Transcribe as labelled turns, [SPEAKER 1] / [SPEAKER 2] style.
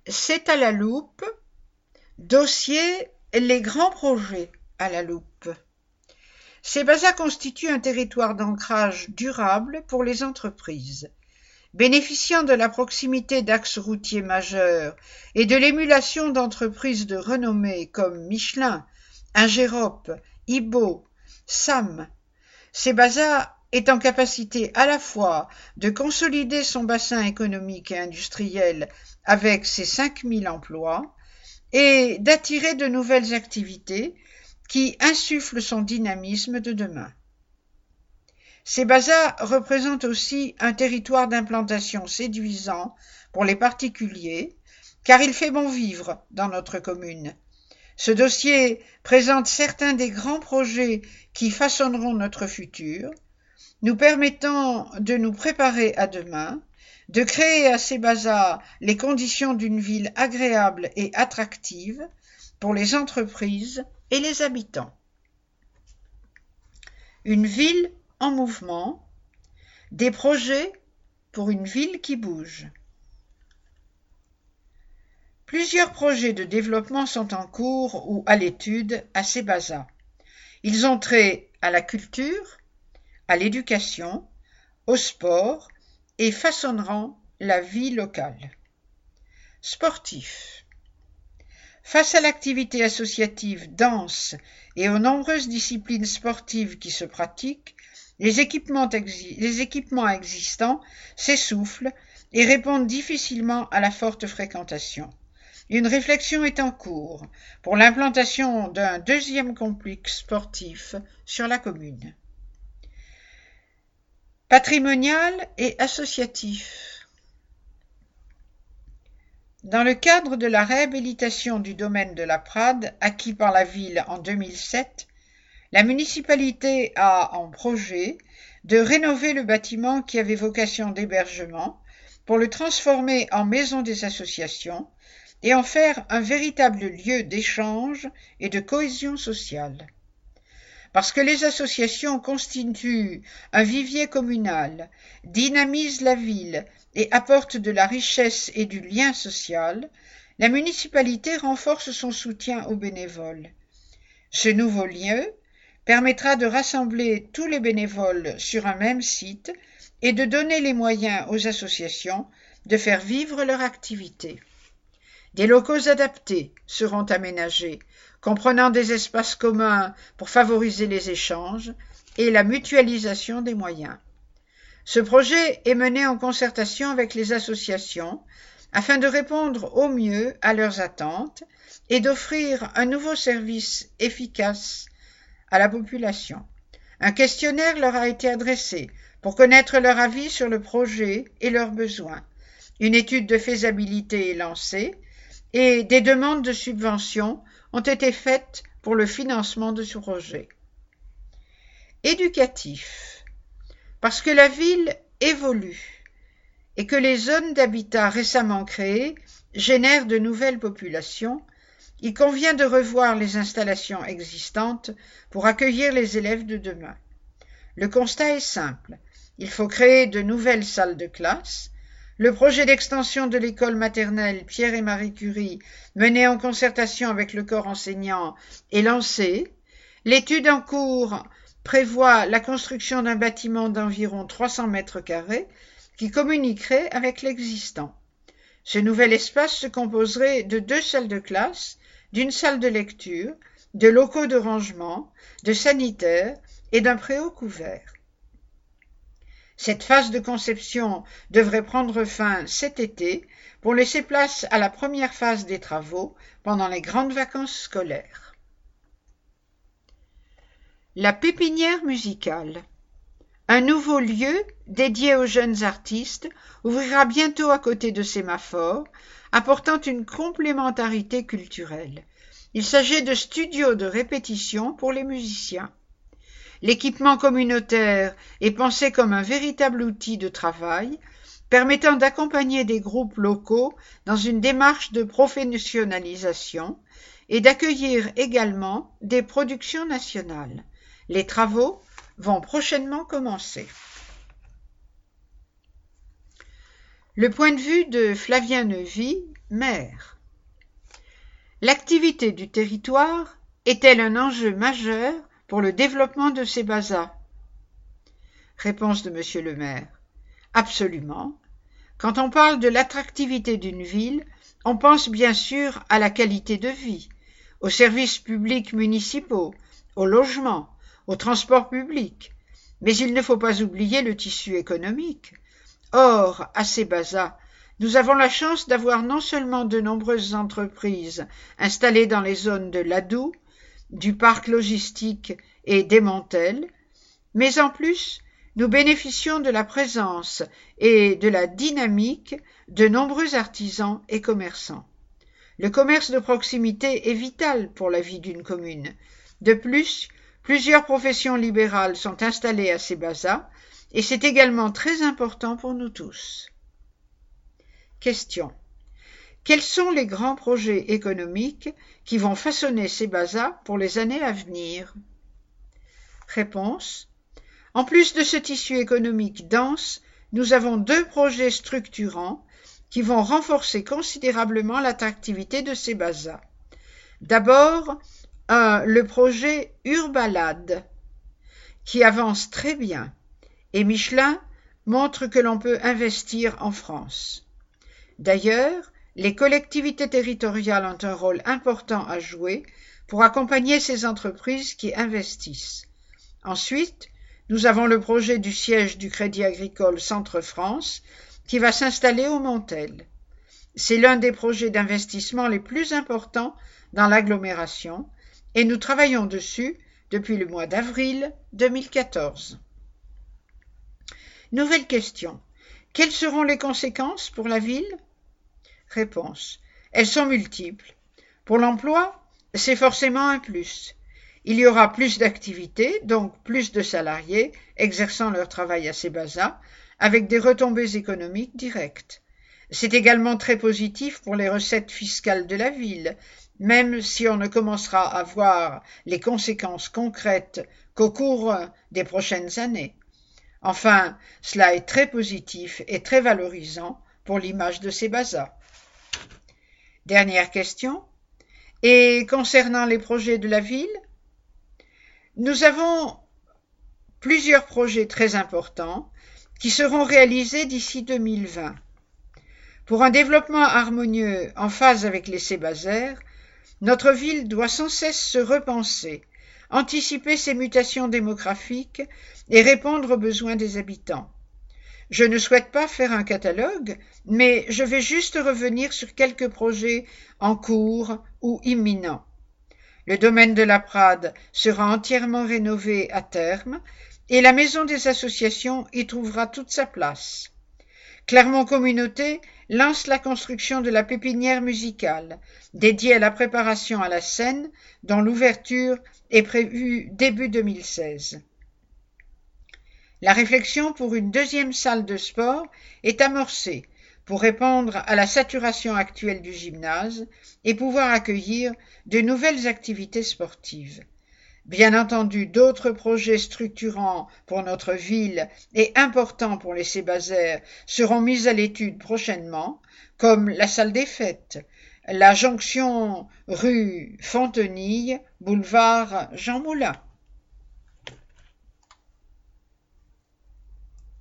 [SPEAKER 1] C'est à la loupe, dossier les grands projets à la loupe. Sébaza constitue un territoire d'ancrage durable pour les entreprises. Bénéficiant de la proximité d'axes routiers majeurs et de l'émulation d'entreprises de renommée comme Michelin, Ingérop, Ibo, SAM, Sébaza est en capacité à la fois de consolider son bassin économique et industriel avec ses 5000 emplois et d'attirer de nouvelles activités qui insufflent son dynamisme de demain. Sébaza représente aussi un territoire d'implantation séduisant pour les particuliers, car il fait bon vivre dans notre commune. Ce dossier présente certains des grands projets qui façonneront notre futur, nous permettant de nous préparer à demain, de créer à Sébaza les conditions d'une ville agréable et attractive pour les entreprises et les habitants. Une ville en mouvement, des projets pour une ville qui bouge. Plusieurs projets de développement sont en cours ou à l'étude à Sébaza. Ils ont trait à la culture, à l'éducation, au sport et façonneront la vie locale. Sportif. Face à l'activité associative dense et aux nombreuses disciplines sportives qui se pratiquent, les équipements existants s'essoufflent et répondent difficilement à la forte fréquentation. Une réflexion est en cours pour l'implantation d'un deuxième complexe sportif sur la commune. Patrimonial et associatif. Dans le cadre de la réhabilitation du domaine de la Prade, acquis par la ville en 2007, la municipalité a en projet de rénover le bâtiment qui avait vocation d'hébergement pour le transformer en maison des associations et en faire un véritable lieu d'échange et de cohésion sociale. Parce que les associations constituent un vivier communal, dynamisent la ville et apportent de la richesse et du lien social, la municipalité renforce son soutien aux bénévoles. Ce nouveau lieu permettra de rassembler tous les bénévoles sur un même site et de donner les moyens aux associations de faire vivre leur activité. Des locaux adaptés seront aménagés, comprenant des espaces communs pour favoriser les échanges et la mutualisation des moyens. Ce projet est mené en concertation avec les associations afin de répondre au mieux à leurs attentes et d'offrir un nouveau service efficace à la population. Un questionnaire leur a été adressé pour connaître leur avis sur le projet et leurs besoins. Une étude de faisabilité est lancée et des demandes de subventions ont été faites pour le financement de ce projet. Éducatif. Parce que la ville évolue et que les zones d'habitat récemment créées génèrent de nouvelles populations, il convient de revoir les installations existantes pour accueillir les élèves de demain. Le constat est simple. Il faut créer de nouvelles salles de classe. Le projet d'extension de l'école maternelle Pierre et Marie Curie, mené en concertation avec le corps enseignant, est lancé. L'étude en cours prévoit la construction d'un bâtiment d'environ 300 mètres carrés qui communiquerait avec l'existant. Ce nouvel espace se composerait de 2 salles de classe, d'une salle de lecture, de locaux de rangement, de sanitaires et d'un préau couvert. Cette phase de conception devrait prendre fin cet été pour laisser place à la première phase des travaux pendant les grandes vacances scolaires. La pépinière musicale. Un nouveau lieu dédié aux jeunes artistes ouvrira bientôt à côté de Sémaphore, apportant une complémentarité culturelle. Il s'agit de studios de répétition pour les musiciens. L'équipement communautaire est pensé comme un véritable outil de travail, permettant d'accompagner des groupes locaux dans une démarche de professionnalisation et d'accueillir également des productions nationales. Les travaux vont prochainement commencer. Le point de vue de Flavien Neuvy, maire. L'activité du territoire est-elle un enjeu majeur pour le développement de ces bassins? Réponse de Monsieur le maire. Absolument. Quand on parle de l'attractivité d'une ville, on pense bien sûr à la qualité de vie, aux services publics municipaux, au logement, au transport public. Mais il ne faut pas oublier le tissu économique. Or, à ces bassins, nous avons la chance d'avoir non seulement de nombreuses entreprises installées dans les zones de l'Adour, du parc logistique et d'Emmental, mais en plus, nous bénéficions de la présence et de la dynamique de nombreux artisans et commerçants. Le commerce de proximité est vital pour la vie d'une commune. De plus, plusieurs professions libérales sont installées à ces bassins et c'est également très important pour nous tous. Question. Quels sont les grands projets économiques qui vont façonner ces bassins pour les années à venir? Réponse. En plus de ce tissu économique dense, nous avons 2 projets structurants qui vont renforcer considérablement l'attractivité de ces bassins. D'abord, le projet Urbalade, qui avance très bien, et Michelin montre que l'on peut investir en France. D'ailleurs, les collectivités territoriales ont un rôle important à jouer pour accompagner ces entreprises qui investissent. Ensuite, nous avons le projet du siège du Crédit Agricole Centre-France qui va s'installer au Montel. C'est l'un des projets d'investissement les plus importants dans l'agglomération et nous travaillons dessus depuis le mois d'avril 2014. Nouvelle question. Quelles seront les conséquences pour la ville? Réponse. Elles sont multiples. Pour l'emploi, c'est forcément un plus. Il y aura plus d'activités, donc plus de salariés exerçant leur travail à ces bassins, avec des retombées économiques directes. C'est également très positif pour les recettes fiscales de la ville, même si on ne commencera à voir les conséquences concrètes qu'au cours des prochaines années. Enfin, cela est très positif et très valorisant pour l'image de ces bassins. Dernière question. Et concernant les projets de la ville, nous avons plusieurs projets très importants qui seront réalisés d'ici 2020. Pour un développement harmonieux en phase avec les sébazaires, notre ville doit sans cesse se repenser, anticiper ses mutations démographiques et répondre aux besoins des habitants. Je ne souhaite pas faire un catalogue, mais je vais juste revenir sur quelques projets en cours ou imminents. Le domaine de la Prade sera entièrement rénové à terme et la maison des associations y trouvera toute sa place. Clermont Communauté lance la construction de la pépinière musicale, dédiée à la préparation à la scène, dont l'ouverture est prévue début 2016. La réflexion pour une 2e salle de sport est amorcée pour répondre à la saturation actuelle du gymnase et pouvoir accueillir de nouvelles activités sportives. Bien entendu, d'autres projets structurants pour notre ville et importants pour les sébazaires seront mis à l'étude prochainement, comme la salle des fêtes, la jonction rue Fontenille, boulevard Jean Moulin.